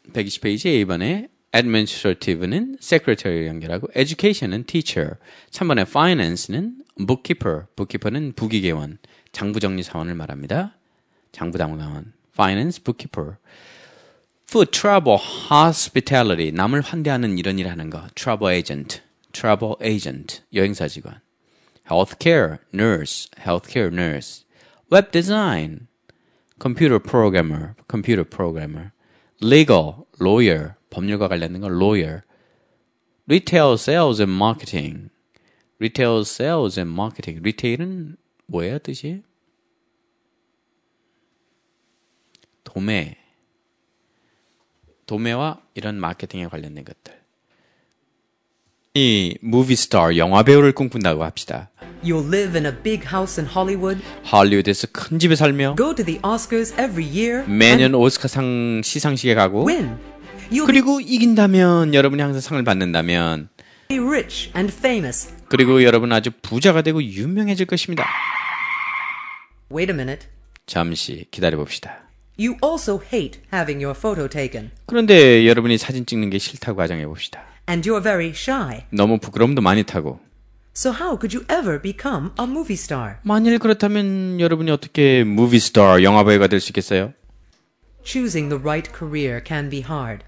120페이지 A번에 administrative는 secretary를 연결하고 education은 teacher, 3번에 finance는 bookkeeper, bookkeeper는 부기계원, 장부정리사원을 말합니다. 장부당사원, finance, bookkeeper. food, travel, hospitality, 남을 환대하는 이런 일 하는 거, travel agent, 여행사 직원. healthcare, nurse, web design, computer programmer, legal, lawyer, 법률과 관련된 건 lawyer, retail sales and marketing, retail은 뭐예요, 뜻이? 도매와 이런 마케팅에 관련된 것들. 이 movie star, 영화 배우를 꿈꾼다고 합시다. You'll live in a big house in Hollywood. 할리우드에서 큰 집에 살며 Go to the Oscars every year. 매년 오스카상 시상식에 가고 Win. You'll 그리고 이긴다면 여러분이 항상 상을 받는다면 be rich and famous. 그리고 여러분 아주 부자가 되고 유명해질 것입니다. Wait a minute. 잠시 기다려 봅시다. You also hate having your photo taken. 그런데 여러분이 사진 찍는 게 싫다고 가정해 봅시다. And you're very shy. 너무 부끄러움도 많이 타고. So how could you ever become a movie star? 만일 그렇다면 여러분이 어떻게 movie star, 영화 배우가 될 수 있겠어요? Choosing the right career can be hard.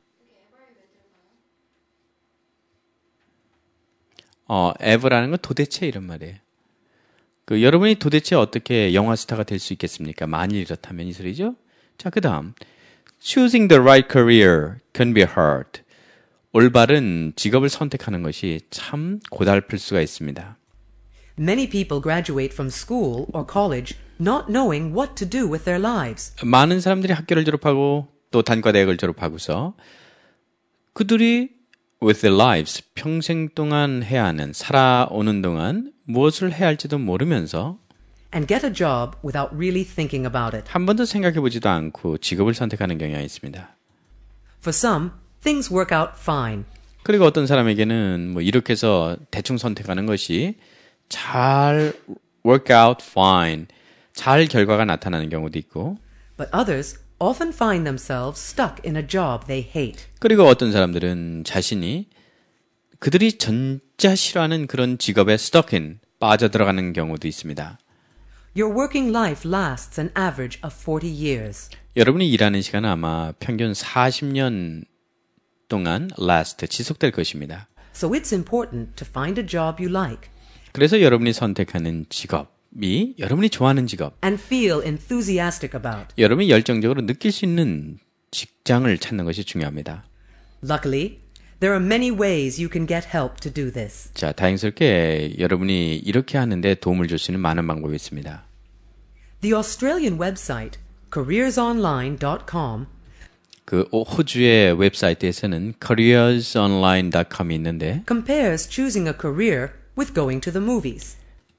ever라는 건 도대체 이런 말이에요. 여러분이 도대체 어떻게 영화 스타가 될 수 있겠습니까? 만일 이렇다면 이 소리죠? 자, 그 다음. Choosing the right career can be hard. 올바른 직업을 선택하는 것이 참 고달플 수가 있습니다. Many people graduate from school or college not knowing what to do with their lives. 많은 사람들이 학교를 졸업하고 또 단과대학을 졸업하고서 그들이 with their lives, 평생 동안 해야 하는, 살아오는 동안 무엇을 해야 할지도 모르면서 And get a job without really thinking about it. 한 번도 생각해보지도 않고 직업을 선택하는 경향이 있습니다. For some, things work out fine. 그리고 어떤 사람에게는 이렇게 해서 대충 선택하는 것이 잘 work out fine, 잘 결과가 나타나는 경우도 있고 But others often find themselves stuck in a job they hate. 그리고 어떤 사람들은 자신이 그들이 진짜 싫어하는 그런 직업에 stuck in, 빠져들어가는 경우도 있습니다. Your working life lasts an average of 40 years. 여러분이 일하는 시간은 아마 평균 40년 동안 last, 지속될 것입니다. So it's important to find a job you like. 그래서 여러분이 선택하는 직업이 여러분이 좋아하는 직업, And feel enthusiastic about. 여러분이 열정적으로 느낄 수 있는 직장을 찾는 것이 중요합니다. Luckily, there are many ways you can get help to do this. 자, 다행스럽게 여러분이 이렇게 하는데 도움을 줄 수 있는 많은 방법이 있습니다. The Australian website, careersonline.com, 호주의 웹사이트에서는 careersonline.com이 있는데 compares choosing a career with going to the movies.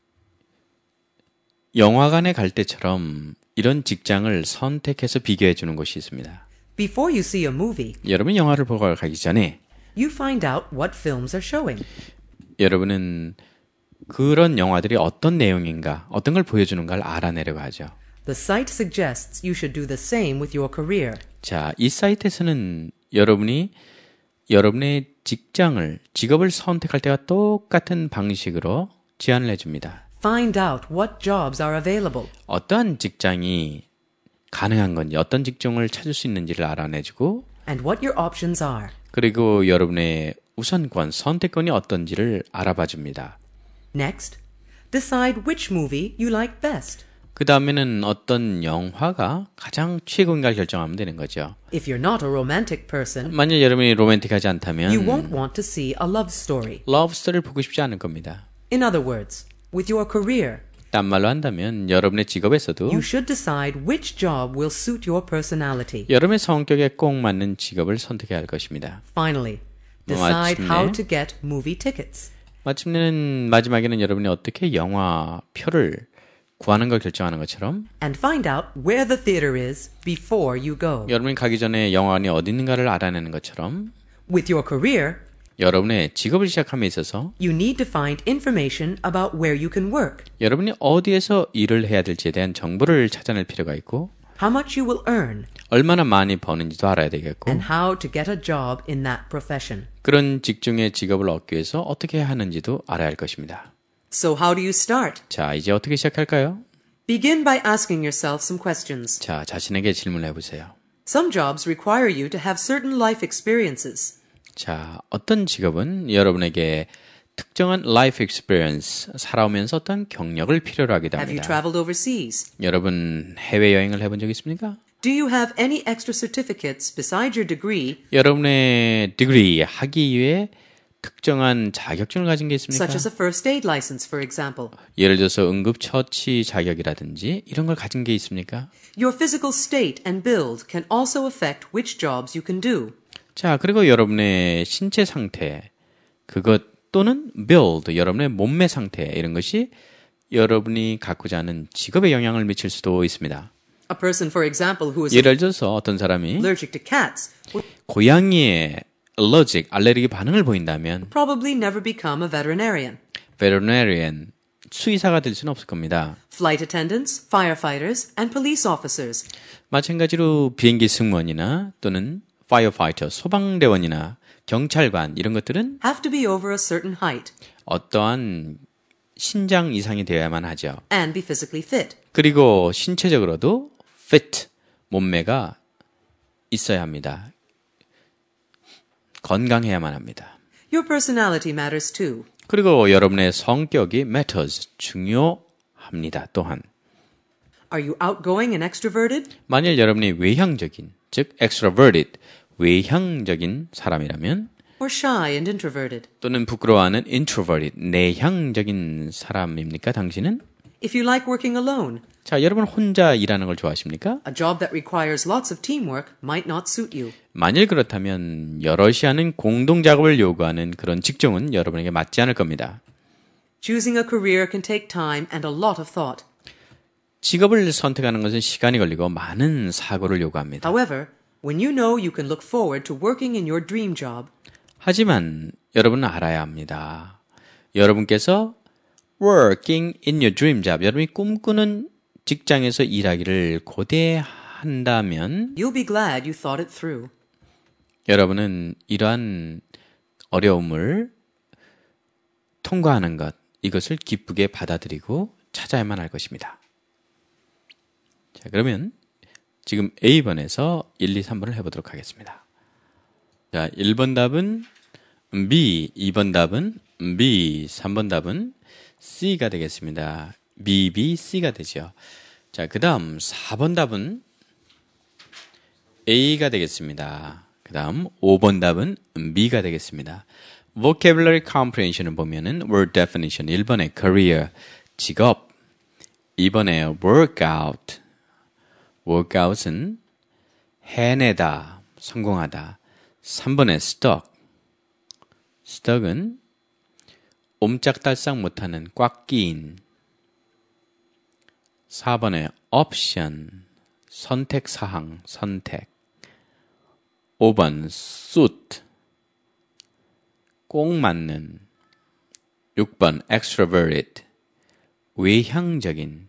영화관에 갈 때처럼 이런 직장을 선택해서 비교해 주는 곳이 있습니다. Before you see a movie, 여러분이 영화를 보러 가기 전에 you find out what films are showing. 여러분은 그런 영화들이 어떤 내용인가, 어떤 걸 보여주는가를 알아내려고 하죠. The site suggests you should do the same with your career. 자, 이 사이트에서는 여러분이 여러분의 직업을 선택할 때와 똑같은 방식으로 제안을 해줍니다. Find out what jobs are available. 어떠한 직장이 가능한 건지, 어떤 직종을 찾을 수 있는지를 알아내주고 And what your options are. 그리고 여러분의 우선권, 선택권이 어떤지를 알아봐 줍니다. Next, decide which movie you like best. 그 다음에는 어떤 영화가 가장 최고인가를 결정하면 되는 거죠. If you're not a romantic person, 만약 여러분이 로맨틱하지 않다면 you won't want to see a love story. 러브스토리를 보고 싶지 않을 겁니다. In other words, with your career, 딴 말로 한다면 여러분의 직업에서도 you should decide which job will suit your personality. 여러분의 성격에 꼭 맞는 직업을 선택해야 할 것입니다. Finally, decide how to get movie tickets. 마지막에는 여러분이 어떻게 영화표를 구하는 걸 결정하는 것처럼 And find out where the theater is before you go. 여러분이 가기 전에 영화관이 어디 있는가를 알아내는 것처럼 With your career, 여러분의 직업을 시작함에 있어서 you need to find information about where you can work, 여러분이 어디에서 일을 해야 될지에 대한 정보를 찾아낼 필요가 있고 how much you will earn, 얼마나 많이 버는지도 알아야 되겠고 and how to get a job in that profession. 그런 직종의 직업을 얻기 위해서 어떻게 해야 하는지도 알아야 할 것입니다. So how do you start? 자, 이제 어떻게 시작할까요? Begin by asking yourself some questions. 자, 자신에게 질문을 해보세요. Some jobs require you to have certain life experiences. 자, 어떤 직업은 여러분에게 특정한 life experience, 살아오면서 어떤 경력을 필요로 하기도 Have you 합니다. traveled overseas? 여러분 해외여행을 해본 적 있습니까? Do you have any extra certificates beside your degree, 여러분의 디그리, 학위 이외에 특정한 자격증을 가진 게 있습니까? such as a first aid license, for example? 예를 들어서 응급처치 자격이라든지 이런 걸 가진 게 있습니까? Your physical state and build can also affect which jobs you can do. 자, 그리고 여러분의 신체 상태, 그것 또는 build, 여러분의 몸매 상태 이런 것이 여러분이 갖고자 하는 직업에 영향을 미칠 수도 있습니다. A person, for example, who is 예를 들어서 어떤 사람이 allergic to cats will 고양이에 allergic, 알레르기 반응을 보인다면 probably never become a veterinarian. veterinarian, 수의사가 될 수는 없을 겁니다. Flight attendants, firefighters, and police officers 마찬가지로 비행기 승무원이나 또는 firefighter, 소방대원이나 경찰관 이런 것들은 have to be over a certain height 어떠한 신장 이상이 되어야만 하죠. and be physically fit. 그리고 신체적으로도 fit, 몸매가 있어야 합니다. 건강해야만 합니다. Your personality matters too. 그리고 여러분의 성격이 matters, 중요합니다. 또한 Are you outgoing and extroverted? 만일 여러분이 외향적인, 즉 extroverted, 외향적인 사람이라면 Or shy and introverted? 또는 부끄러워하는 introverted, 내향적인 사람입니까? 당신은? If you like working alone, 자, 여러분 혼자 일하는 걸 좋아하십니까? a job that requires lots of teamwork might not suit you. 만일 그렇다면 여럿이 하는 공동 작업을 요구하는 그런 직종은 여러분에게 맞지 않을 겁니다. Choosing a career can take time and a lot of thought. 직업을 선택하는 것은 시간이 걸리고 많은 사고를 요구합니다. However, when you know you can look forward to working in your dream job, 하지만 여러분은 알아야 합니다. 여러분께서 working in your dream job, 여러분이 꿈꾸는 직장에서 일하기를 고대한다면 you'll be glad you thought it through. 여러분은 이러한 어려움을 통과하는 것, 이것을 기쁘게 받아들이고 찾아야만 할 것입니다. 자, 그러면 지금 A번에서 1, 2, 3번을 해보도록 하겠습니다. 자, 1번 답은 B, 2번 답은 B, 3번 답은 C가 되겠습니다. B, B, C가 되죠. 자, 그 다음 4번 답은 A가 되겠습니다. 그 다음 5번 답은 B가 되겠습니다. vocabulary comprehension을 보면은 word definition 1번에 career, 직업, 2번에 workout, workout은 해내다, 성공하다. 3번에 stuck, stuck은 옴짝달싹 못하는 꽉 끼인. 4번에 option, 선택사항, 선택. 5번 suit, 꼭 맞는. 6번 extroverted, 외향적인.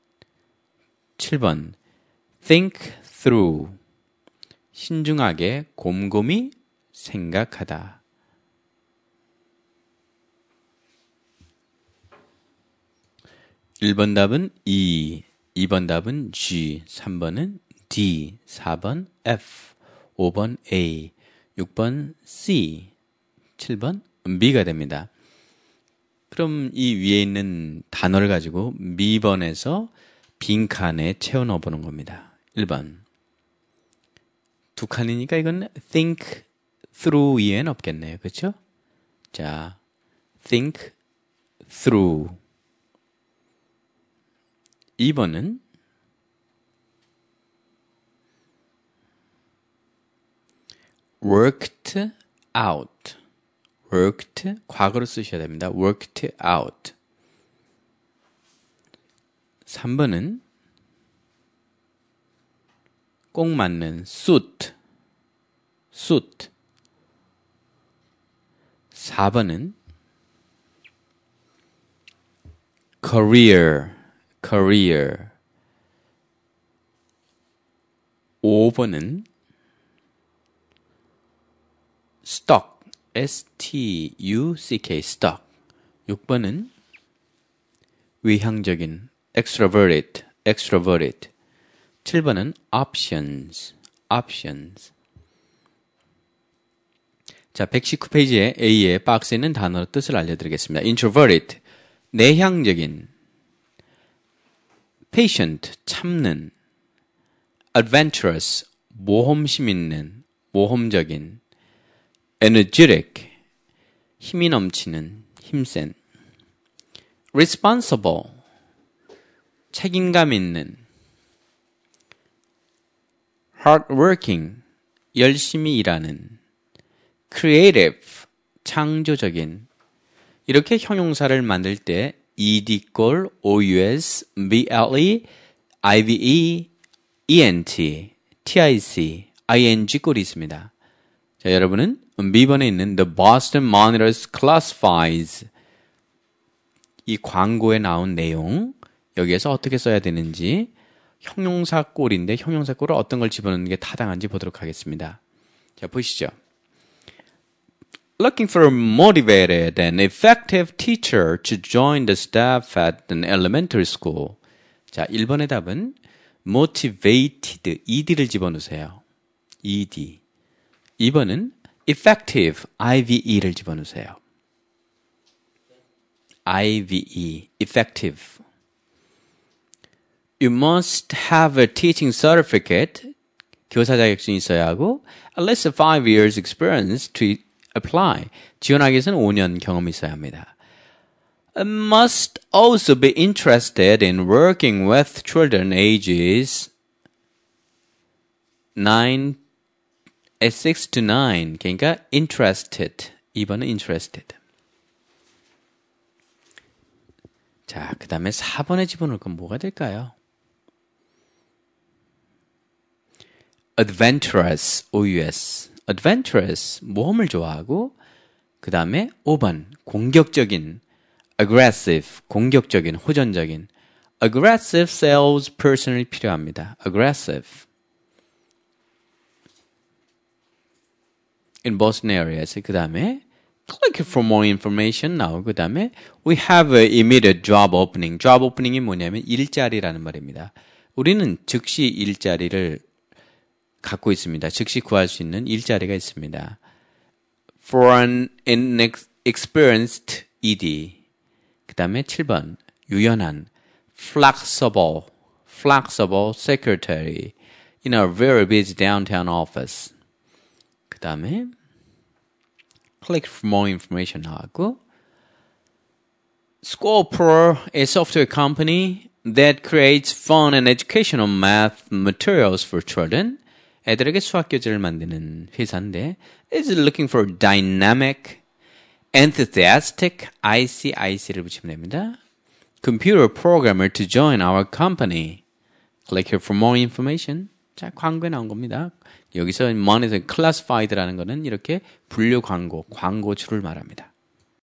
7번 think through, 신중하게 곰곰이 생각하다. 1번 답은 E, 2번 답은 G, 3번은 D, 4번 F, 5번 A, 6번 C, 7번 B가 됩니다. 그럼 이 위에 있는 단어를 가지고 B번에서 빈칸에 채워 넣어보는 겁니다. 1번. 두 칸이니까 이건 think through 이엔 없겠네요. 그렇죠? 자, think through. 2번은 worked out. worked, 과거로 쓰셔야 됩니다. worked out. 3번은 꼭 맞는 suit. suit. 4번은 career. career. 5번은 stuck, S-T-U-C-K, stuck. 6번은 외향적인, extroverted, extroverted. 7번은 options, options. 자, 119페이지에 A의 박스에 있는 단어로 뜻을 알려드리겠습니다. introverted, 내향적인, patient, 참는, adventurous, 모험심 있는, 모험적인, energetic, 힘이 넘치는, 힘센, responsible, 책임감 있는, hardworking, 열심히 일하는, creative, 창조적인. 이렇게 형용사를 만들 때 ed-꼴,ous, ble, ive, ent, tic, ing-꼴이 있습니다. 자, 여러분은 B번에 있는 The Boston Monitors classifies 이 광고에 나온 내용 여기에서 어떻게 써야 되는지 형용사 꼴인데 형용사 꼴을 어떤 걸 집어넣는 게 타당한지 보도록 하겠습니다. 자, 보시죠. Looking for a motivated and effective teacher to join the staff at an elementary school. 자, 1번의 답은 motivated, ed를 집어넣으세요. ed. 2번은 effective, ive를 집어넣으세요. ive, effective. You must have a teaching certificate, 교사 자격증이 있어야 하고, at least 5 years experience to apply. 지원하기 위해서는 5년 경험이 있어야 합니다. Must also be interested in working with children ages 6 to 9. 그러니까 interested. 2번은 interested. 자, 그 다음에 4번에 집어넣을 건 뭐가 될까요? adventurous, OUS. adventurous, 모험을 좋아하고 그 다음에 5번, 공격적인, aggressive, 공격적인, 호전적인. aggressive sales person이 필요합니다. aggressive. in Boston areas. 그 다음에 click for more information 나오고 그 다음에 we have a immediate job opening. job opening이 뭐냐면 일자리라는 말입니다. 우리는 즉시 일자리를 갖고 있습니다. 즉시 구할 수 있는 일자리가 있습니다. For an inexperienced ED. 그 다음에 7번 유연한 flexible secretary in a very busy downtown office. 그 다음에 click for more information 나왔고 Scopro, a software company that creates fun and educational math materials for children. 애들에게 수학 교재를 만드는 회사인데 is looking for dynamic, enthusiastic, IC를 붙이면 됩니다. Computer programmer to join our company. Click here for more information. 자, 광고에 나온 겁니다. 여기서 monitor classified라는 거는 이렇게 분류 광고주를 말합니다.